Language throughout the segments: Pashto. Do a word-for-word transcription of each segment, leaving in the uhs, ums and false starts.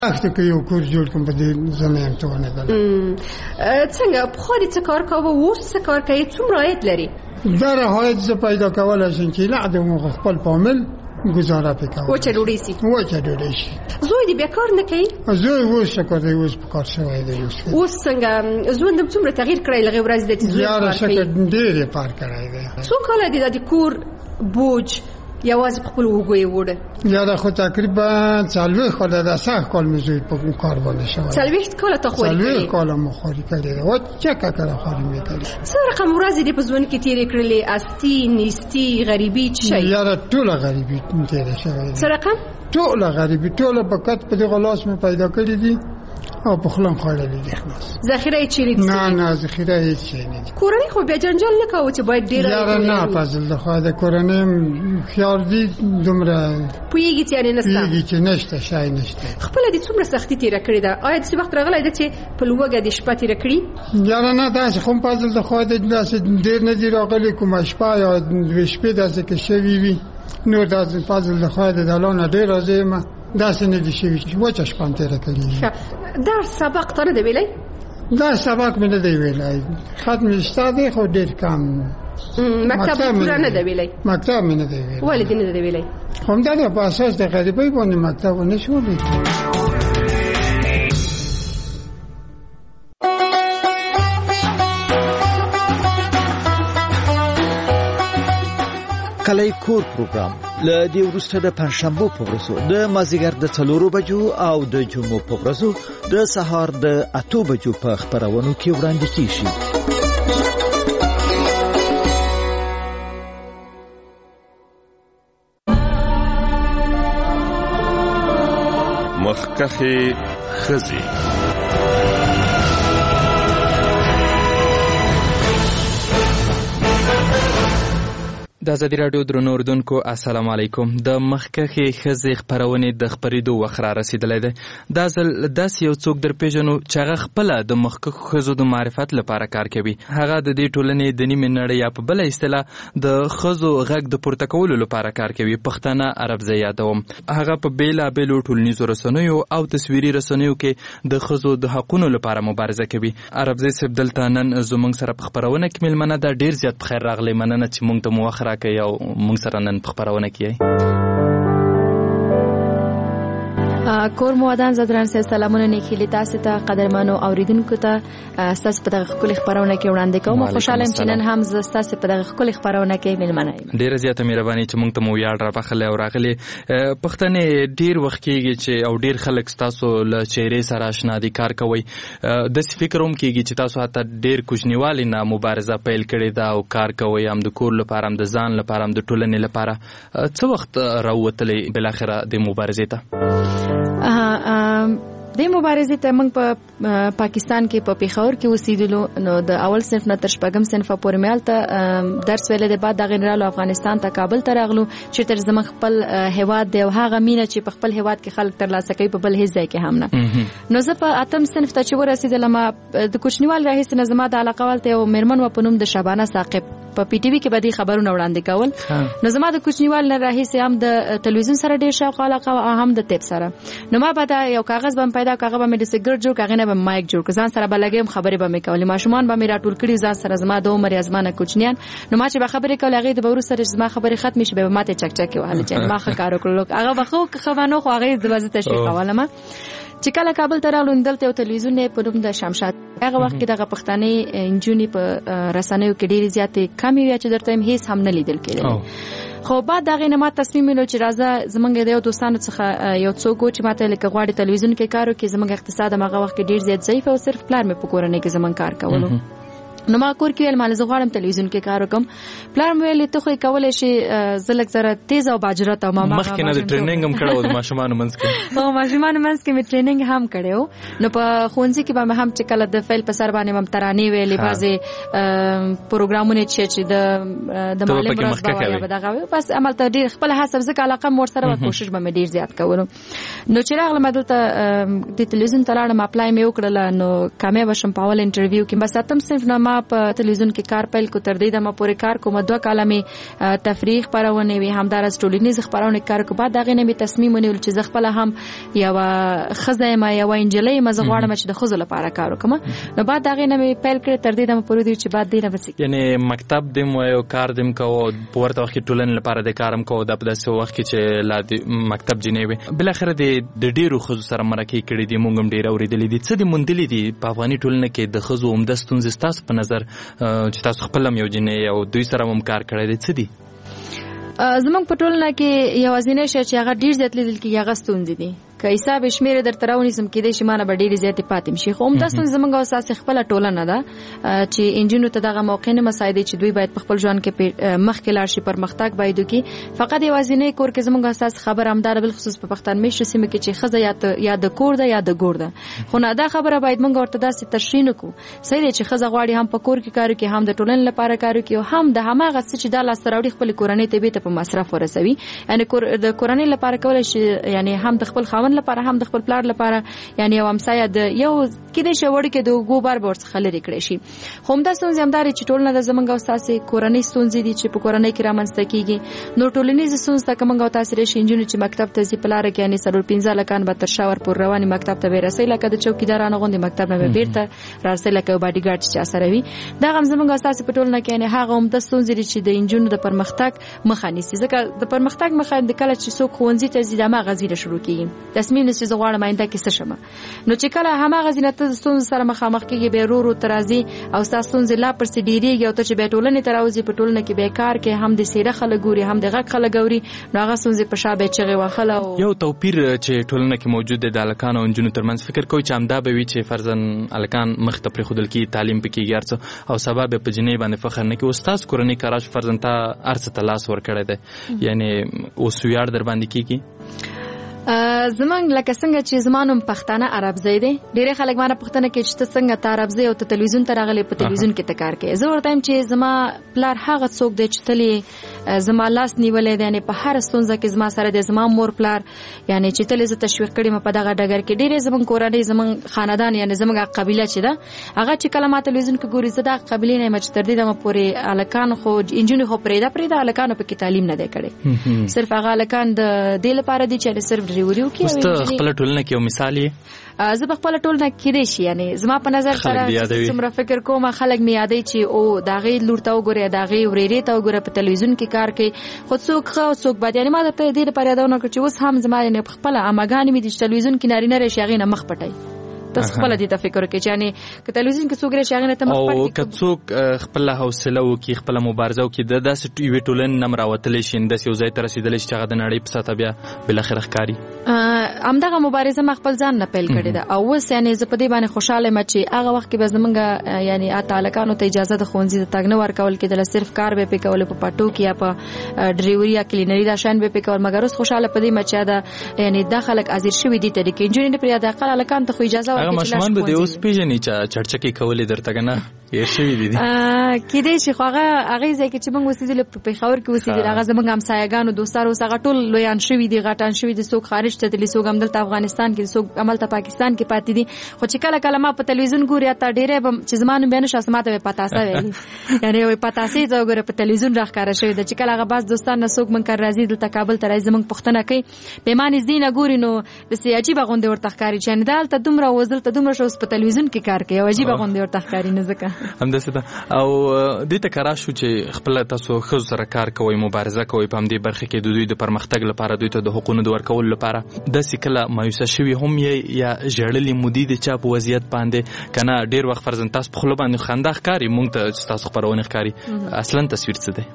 وخت کې یو کور جوړ کوم په دې زمين ته ونه ده څنګه په خوري څه کار کوو اوس څه کار کوي څومره عاید لري دا راهیت ز پیدا کولای شي چې لا د خپل فامیل گزاره بکنه و چه دوری سی و چه دوری سی زوی دی بیکار نکی زوی وش شکر دی وش بکار شوی دی وش و څنګه زوی دم څومره تغییر کړی لغه ورځ د زوی یاره شکر ډیر پار کړی دی څو کال دی د کور بوج یواز په خپل وګوي وړه یاره خو تقریبا څلوي کال د سخت کال مزوی په کار باندې شوی څلوي کال ته خوري څلوي کال مو خوري کړی و چه کړه خوري میکړي څو رقم ورځ دی په ځون کې تیر کړلې استی نیستی غریبی چي یاره ټول غریبی تیر شوی څو رقم ټول غریبی ټول په کټ په دغه لاس مې پیدا کړی دي او په خلم خړلې دي خلاص ذخیره چیرې دي نه نه ذخیره هیڅ نه دي کورنۍ خو بیا جنجال نه کاوه چې باید ډیر یاره نه فضل د خو د کورنۍ خیال دي دومره پویږي چې نه نسته پویږي چې نشته شای نشته خپل دې څومره سختي تیر کړی دا آیا د وخت راغلی د چې په لوګه د شپه تیر کړی یاره نه دا خو فضل د خو د داسې ډیر نه دی راغلی کوم شپه یا د شپې داسې کې شوی وي نو دا فضل د خو د دالونه ډیر راځي دا سنه دي شي و چش پانتره کړی دا سبق تر دی ویلای دا سبق مې نه دی ویلای ختم استاد خو ډیر کم مکتب پورا نه دی ویلای مکتب مې نه دی ویلای ولې نه دی ویلای هم دا په اساس د غریبۍ باندې مکتب نه شو ویلای کلی کور پروګرام له دې وروسته د پنځشنبه په ورځو د مازیګر د څلورو بجو او د جمعو په ورځو د سهار د اتو بجو په خبرونو کې وړاندې کیږي مخکخي خزي د ازادي راډیو درنو اوریدونکو السلام علیکم د مخکخي خزي خبرونه د خبرېدو وخت را رسیدلې ده دا ځل داس یو څوک در پیژنو چې هغه خپل د مخکخو خزو د معرفت لپاره کار کوي هغه د دې ټولنې د نیمه نړۍ یا په بل اصطلاح د خزو غږ د پورته کولو لپاره کار کوي پښتانه عربزه یادوم هغه په بیلا بیلو ټولنیزو رسنیو او تصویري رسنیو کې د خزو د حقوقو لپاره مبارزه کوي عربزه سب دلتانن زمونږ سره په خبرونه کې ملمنه دا ډیر زیات بخیر راغلی مننه چې مونږ ته مو راکې او موږ سره نن په خبرونه کې کور مودان زدران سه سلامونه نیکلی تاسو ته قدرمنو اوریدونکو ته تاسو په دغه خپل خبرونه کې وړاندې کوم خوشاله یم چې نن هم تاسو په دغه خپل خبرونه کې ملمنه یم ډیره زیاته مهرباني چې موږ ته مو یاد را بخله او راغلي پښتنې ډیر وخت کېږي چې او ډیر خلک تاسو له چهره سره آشنا دي کار کوي د فکروم کېږي چې تاسو حتی ډیر کوچنیوالي نه مبارزه پیل کړې ده او کار کوي هم د کور لپاره هم د ځان لپاره هم د ټولنې لپاره څو وخت راووتلې بل اخره د مبارزې ته د مبارزې ته موږ په پاکستان کې په پیښور کې اوسېدلو نو د اول صنف نه تر شپږم صنف پورې مې هلته درس ویلې د بعد دغه رالو افغانستان ته کابل ته راغلو چې تر زموږ خپل هیواد دی او هغه مینه چې په خپل هیواد کې خلک ترلاسه کوي په بل هیڅ ځای کې هم نه نو زه په اتم صنف ته چې ورسېدلم د کوچنیوال راهیسې نه زما د علاقه والته یو میرمن و په نوم د شبانه ثاقب په پی ټی وی کې باندې خبرونه وړاندې کول نو زما د کوچنیوال نه راهیسې هم د تلویزیون سره ډېر شوق علاقه او هم د تیپ سره نو ما بعد یو کاغذ بم پیدا کاغذ بم د سیګریټ جوړ کاغذ نه بم مایک جوړ ځان سره بلګم خبرې بم کولې ماشومان به مې راټول کړي ځان سره زما د عمر ازمانه کوچنیان نو ما چې به خبرې کول هغه د بورو سره زما خبرې ختم شي به ماته چک چک وهله چې ما ښه کار وکړل هغه بخو خوانو خو هغه د وځ تشریح کولم چې کله کابل ته راغلم دلته یو تلویزیون په نوم د شمشاد هغه وخت کې دغه پښتنې انجونی په رسنیو کې ډېری زیاتې کمی وی چې درته هیڅ هم نه لیدل کېدل خو بعد دغه نه ما تصمیم نیولو چې راځه زمونږ د یو دوستانو څخه یو څوک چې ماته لکه غواړي تلویزیون کې کار وکړي زمونږ اقتصاد هغه وخت کې ډېر زیات ضعیف او صرف پلان مې په کورنۍ کې زمونږ کار کولو نو ما کور کې ویل مال زه غواړم تلویزیون کې کار وکم پلان مې ویل ته خو کولای شي زلک زره تیز او باجرات او ما مخکې نه د ټریننګ هم کړو د ماشومان منځ کې او ماشومان منځ کې مې ټریننګ هم کړو نو په خونځي کې به هم چې کله د فیل په سر باندې هم ترانې ویلې بازي پروګرامونه چې د د معلم راځي یا به دغه بس عمل ته ډیر خپل حساب ځکه علاقه مور سره کوشش به مې ډیر زیات کولم نو چې راغلم دلته د تلویزیون ته لاړم اپلای مې وکړل نو کامیاب شم په اول انټرویو کې بس اتم صنف نه ما په تلویزیون کې کار پیل کو، تر دې د ما پورې کار کوم، دوه کاله مې تفریح خپرونه وي، همدارس ټولنیز خپرونه کار کو. بعد هغه نه مې تصمیم ونیول چې زه خپل هم یو خزه ما یو انجلۍ مزه غواړم چې د خزو لپاره کار وکم. نو بعد هغه نه مې پیل کړ، تر دې د ما پورې دی چې بعد دې نه وسی یعنی مکتب دیم او کار دیم کو په ورته وخت ټولن لپاره د کارم کو د په داسې وخت کې چې لا مکتب جنې وي. بل اخر د ډیرو خزو سره مرکه کړې دي، مونږ هم ډیر اوریدلې دي. څه دي مونډلې دي په افغاني ټولنه کې د خزو عمده ستونزې تاسو په نظر چې تاسو خپل هم یو جنې او دوی سره هم کار کړی دي، څه دي؟ زمونږ په ټولنه کې یوازینی شی چې هغه ډیر زیات لیدل کېږي هغه ستونزې دي. که حساب شمیر درته راونیسم کېدای شي مانه به ډېرې زیاتې پاتې شي، خو همدا ستونزه زموږ او ستاسې خپله ټولنه ده چې انجونو ته دغه موقع نه مساعدوي چې دوی باید په خپل ژوند کې مخکې لاړ شي، پرمختګ باید وکړي. فقط یوازینی کور کې زموږ او ستاسې خبره همدا ده، بالخصوص په پښتون میشتو سیمه کې چې ښځه یا د کور ده یا د ګور ده. خو نه دا خبره باید موږ ورته داسې تشریح نه کړو. صحیح دی چې ښځه غواړي هم په کور کې کار وکړي، هم د ټولنې لپاره کار وکړي، او هم د هماغه څه چې دا لاسته راوړي خپلې کورنۍ ته بېرته په مصرف ورسوي. یعنې د کورنۍ لپاره کولی شي، یعنې هم د خپل خاوند لپاره هم د خپل پلار لپاره، یعنی یو همسایه د یو کېدای شي وړوکی د اوږو بار به ورڅخه لرې کړی شي. خو همدا ستونزې همدا دی چې ټولنه د زموږ او ستاسې کورنۍ ستونزې دي چې په کورنۍ کې رامنځته کېږي. نو ټولنیزې ستونزې ته که موږ او تاسې راشي نجونې چې مکتب ته ځي په لاره کې، یعنې څلور پنځه هلکان به تر شا ورپورې روانې مکتب ته به یې رسوي، لکه د چوکیدارانو غوندې مکتب نه به بېرته رارسوي لکه یو باډي ګارډ چې چا سره وي. دغه هم زموږ او ستاسې په ټولنه کې یعنې هغه عمده ستونزې دي چې د نجونو د پرمختګ مخه نیسي. ځکه د پرمختګ مخه د کله چې څوک ښوونځي ته ځي د هماغه ځي نه شروع کېږي. تصمیم نیسي زه غواړم آینده کې څه شم. نو چې کله هماغه ځینه ته ستونزې سره مخامخ کېږي، بیا ورو ورو ته راځي او ستا ستونزې لا پسې ډېرېږي، او ته چې بیا ټولنې ته راوځي، په ټولنه کې بیا کار کوي، هم د سیده خلک ګوري هم د غږ خلک ګوري، نو هغه ستونزې په شا بیا چغې وهله. یو توپیر چې ټولنه کې موجود دی د هلکانو او نجونو ترمنځ، فکر کوئ چې همدا به وي چې فرضاً هلکان مخ ته پرېښودل کېږي، تعلیم پکې کېږي هر څه، او سبا بیا په جنۍ باندې فخر نه کوي. اوس ستاسو کورنۍ که راشي فرضاً تا هر څه ته لاس ورکړی دی، یعنې اوس ویاړ در باندې کېږي؟ زمونږ لکه څنګه چې زما نوم پښتانه عربزی دی، ډېری خلک مانه پوښتنه کوي چې ته څنګه ته عربزی او ته تلویزیون ته راغلی، په تلویزیون کې ته کار کوې. زه ورته وایم چې زما پلار هغه څوک دی چې تل زما لاس نیولی دی، یعنې په هره ستونزه کې زما سره دی. زما مور پلار یعنې چې تل زه تشویق کړې م په دغه ډګر کې. ډېرې زموږ کورنۍ زموږ خاندان یعنې زموږ قبیله چې ده هغه چې کله ما تلویزیون کې ګوري، زه دغه قبیلې نه یم چې تر دې دمه پورې هلکان خو نجونې خو پرېږده پرېږده هلکانو پکې تعلیم نه دی کړی. صرف هغه هلکان د دې لپاره دي چې صرف ډریوري وکړي. خپل ټولنه کې یو مثال یې زه په خپل ټولنه کې دی شي، یعنی زما په نظر سره څومره فکر کوم خلک مې یادوي چې او د هغې لور ته وګورې، د هغې ورېرې ته وګوره په تلویزیون کې کار کوي، خو څوک ښه او څوک بد. یعنې ما درته دې لپاره یادونه کړه چې اوس هم زما یعنې په خپله اماګانې مې دي چې تلویزیون کې نارینه راشي هغې نه مخ پټوي. تاسو خپل دې ته فکر وکړئ چې یعنی که تلویزیون کې څوک راشي هغه نه ته مخ پټ کړي، او که څوک خپل حوصله وکړي، خپل مبارزه وکړي، د داسې یوې ټولنې نه راوتلی شي، داسې یو ځای ته رسېدلی شي چې هغه د نړۍ په سطحه بیا بالاخره ښکاري. همدغه مبارزه ما خپل ځان نه پیل کړې ده، او اوس یعنې زه په دې باندې خوشحاله یم چې هغه وخت کې به زموږ یعنې اته هلکانو ته اجازه د ښوونځي د تګ نه ورکول کېدله، صرف کار به یې پرې کول په پټو کې یا په ډریوري یا کلینري دا شیان به یې پرې کول. مګر اوس خوشحاله په دې یم چې دا یعنې دا خلک حاضر شوي دي ته که نجونې نه پرې د اقل هلکانو ته خو اجازه ورکړي. اوس پیژنې چې چړچکې کولې درته که نه هېر شوي دي؟ کېدای شي، خو هغه هغې ځای کې چې موږ اوسېدلو په پېښور کې اوسېدل، هغه زموږ همسایهګانو دوستان اوس هغه ټول لویان شوي دي، غټان شوي دي، څوک خارج ته تللي، څوک همدلته افغانستان کې، څوک هملته پاکستان کې پاتې دي. خو چې کله کله ما په تلویزیون ګوري حتی ډېری به چې زما نوم بیا نه شي ما ته به پتاسه ویلي، یعنې وایي پتاسې ته وګوره په تلویزیون راښکاره شوې ده. چې کله هغه بعض دوستان نه څوک موږ کار راځي دلته کابل ته راځي زموږ پوښتنه کوي، بیا ما نږدې نه ګوري نو داسې عجیبه غوندې ورته ښکاري چې یعنې دا هلته دومره اوس دلته دومره شه اوس په تلویزیون کې کار کوي، یو عجیبه غوندې ورته ښکاري. نه ځکه همداسې ده. او دې ته که راشو چې خپله تاسو ښځو سره کار کوئ، مبارزه کوئ په همدې برخه کې د دوی د پرمختګ لپاره، دوی ته د حقونو د ورکولو لپاره، داسې کله مایوسه شوي هم یې یا ژړلې مودې د چا په وضعیت باندې که نه ډېر وخت فرضاً تاسو په خوله باندې خندا ښکاري، موږ ته چې تاسو خپرونې ښکاري، اصلا تصویر څه دی؟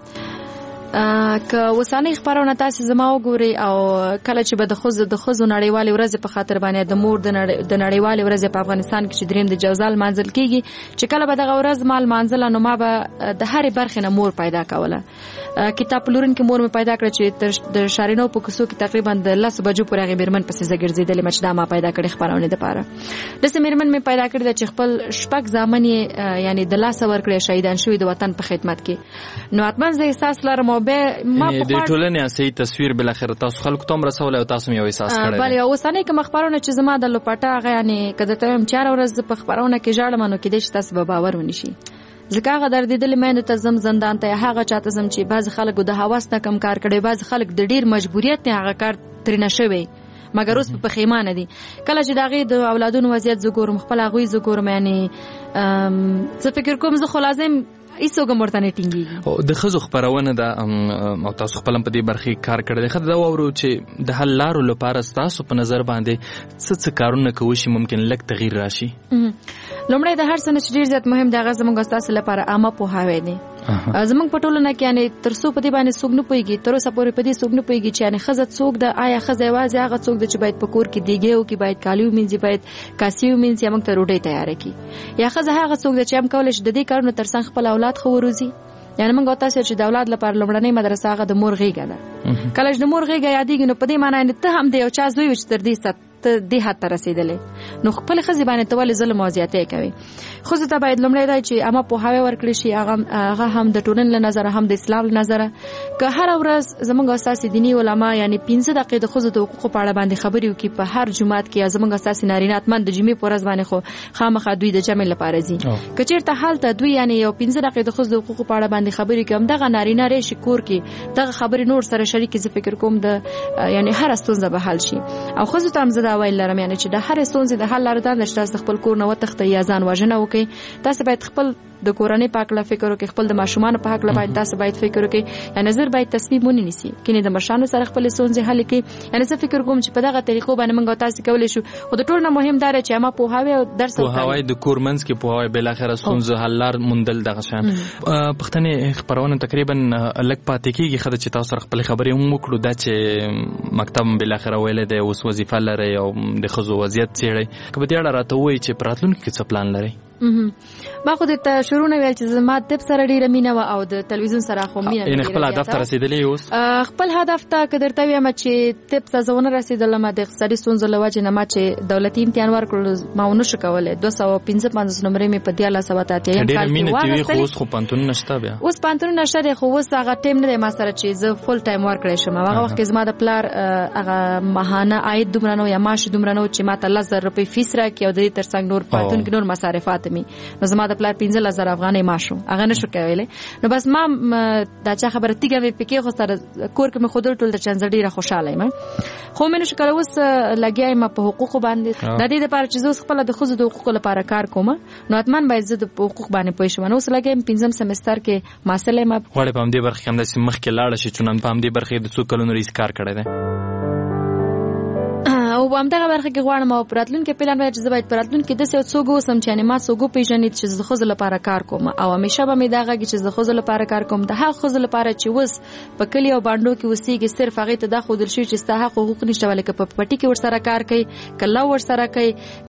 که اوسنۍ خپرونه تاسې زما وګورئ او کله چې به د ښځو د ښځو نړیوالې ورځې په خاطر باندې د مور د نړیوالې ورځې په افغانستان کې چې درېیم د جوزا لمانځل کېږي، چې کله به دغه ورځ ما لمانځله نو ما به د هرې برخې نه مور پیدا کوله. کتاب پلورونکې مور مې پیدا کړه چې د شارینو په کوڅو کې تقریبا د لسو بجو پورې هغې مېرمن پسې زه ګرځېدلې یم چې دا ما پیدا کړې خپرونې دپاره. داسې مېرمن مې پیدا کړې ده چې خپل شپږ زامن یې یعنې د لاسه ورکړې شهیدان شوي د وطن په خدمت کې. نو حتما زه احساس لرم او بیا ما د ټولنې صحیح تصویر بالاخره تاسو خلکو ته هم رسولی او تاسو هم یو احساس کړی دی. بلې اوسنۍ کومه خپرونه چې زما د لوپټه هغه یعنې که درته وایم چې هره ورځ زه په خپرونه کې ژاړم نو کېدای شي تاسو به باور ونشي. ځکه هغه دردېدلې میندو ته زم زندان ته هغه چاته زم چې بعض خلک د حواس نه کم کار کړي، بعض خلک د ډیر مجبوریت نه هغه کار ترنه شوی مګر اوس په خیمانه دي. کله چې داغه د اولادونو وضعیت زه ګورم، خپل هغوی زه ګورم، یعنی زه فکر کوم زه خو لازم ایسو ګمورتنه ټینګي. او د خزو خبرونه دا او تاسو خپل په دې برخه کار کړی خو دا وورو چې د حل لارو لپاره تاسو په نظر باندې څه څه کارونه کوي چې ممکن لک تغییر راشي؟ لومړی د هر څه نه ډیر زیات مهم دی هغه زموږ تاسو لپاره عامه پوهاوی دی. زموږ په ټولنه کې یعنی ترڅو په دې باندې څوک نه پوهیږي، تر اوسه پورې په دې څوک نه پوهیږي چې یعنی ښځه څوک ده، آیا ښځه یوازې هغه څوک ده چې باید په کور کې دیګې وکړي، باید کالي ومینځي، باید کاسې ومینځي، یا موږ ته ډوډۍ تیاره کړي، یا ښځه هغه څوک ده چې هم کولی شي د دې کارونو ترڅنګ خپل اولاد ښه وروزي. یعنی موږ تاسو چې د اولاد لپاره لومړنۍ مدرسه هغه د مور غېږه ده. کله چې د مور غېږه یادېږي نو په دې معنی ته هم د یو چا زوی چې تر دې ست دې حد ته رسیدلې، نو خپل ښځې باندې ته ولې ظلم او زیاتۍ کوي؟ ښځو ته باید لومړی دا چې عامه پوهاوی ورکړی شي، هغه هم د ټولنې له نظره هم د اسلام له نظره. که هره ورځ زموږ اساسي دیني علما یعنی پنځه دقیقې د ښځو د حقوقو په اړه باندې خبرې وکړي په هر جمعات کې، یا زموږ اساسي نارینه اتمن د جمعې په ورځ باندې خو خامخا دوی د جمع لپاره ځي. که چېرته هلته دوی یعنی یو پنځه دقیقې د ښځو د حقوقو په اړه باندې خبرې کوي، همدغه نارینه راشي کور کې دغه خبرې نور سره شریکې، زه فکر کوم د یعنی هر ستونزه به حل شي. او ښځو ته هم زه دا ویل لرم یعنی چې د هر ستونزې د حل لاره دا ده چې تاسو خپل کور نه وتښتئ یا ځان وژنه وکړئ. تاسو باید خپل د کورنۍ په حق فکر وکړئ، خپل د ماشومانو په حق باندې تاسو باید فکر وکړئ. یعنی نظر باید تصمیم ونیسئ کینه د مشرانو سره خپل ستونزې حل کړئ. یعنی زه فکر کوم چې په دغه طریقو باندې موږ تاسو کولی شو. او د ټولو نه مهم دا چې ما پوهاوی او درس پوهاوی د کور منځ کې پوهاوی بل اخر ستونزې حل لار موندل دغه شان. پښتنې خبرونه تقریبا لک پاتې کیږي خدای چې تاسو خپل خبرې هم وکړو دا چې مکتب بل اخر ویل دی اوس وظیفه لري او د خزو وضعیت څېړي. کله دې اړه راته وایي چې پراتلونکي کې څه پلان لري؟ ما خو د شروع نه ویل چې زما طب سره ډیره مینه و او د تلویزیون سره خو مینه ان خپل هدف ته رسیدلې اوس خپل هدف ته کدر ته یم چې طب ته زونه رسیدلم د اقتصادي ستونزو لوجه نه ما چې دولتي امتحان ورکړل ما ونه شو کولای دوه سوه پنځه پنځوس نمبرې مې په دیاله سبات اتیا یم ډیره مینه دی خو اوس خو پانتون نشته بیا اوس پانتون نشته خو اوس هغه ټیم نه ما سره چې زه فول ټایم ورکړې شم هغه وخت کې زما د پلار هغه ماهانه عاید دومره نو یا معاش دومره نو چې ما ته لس زره روپۍ فیس راکې او د دې ترڅنګ نور پانتون کې نور مصارفات می نو زما د پلار پنځه لس زره افغانۍ معاش هغه نشو کولای نو بس ما دا چا خبره تیګه وی پکې خو سره کور کې مې خود ټول د چنځ ډیره خوشاله یم خو مې نشو کولای اوس لګیایم په حقوقو باندې د دې لپاره چې زه خپل د خزو د حقوقو لپاره کار کوم نو اتمن باید زه د حقوق باندې پوه شم نو اوس لګیم پنځم سمستر کې ماسله ما وړه په دې برخه کې هم د مخ کې لاړ شي چونن په دې برخه د څو کلونو ریس کار کړی دی او هم دغه برخه کې غواړم او پراتلون کې پلان وای چې زه باید پراتلون کې د څو څوګو سم چې ما څوګو پیژنې چې زه خو لپاره کار کوم او همیشه به مې دغه چې زه خو لپاره کار کوم د هغه خو لپاره چې وس په کلی او باندې کې وسیږي صرف هغه ته د خودل شي چې ستا حقوق نشته ولکه په پټي کې ور سره کار کوي کله ور سره کوي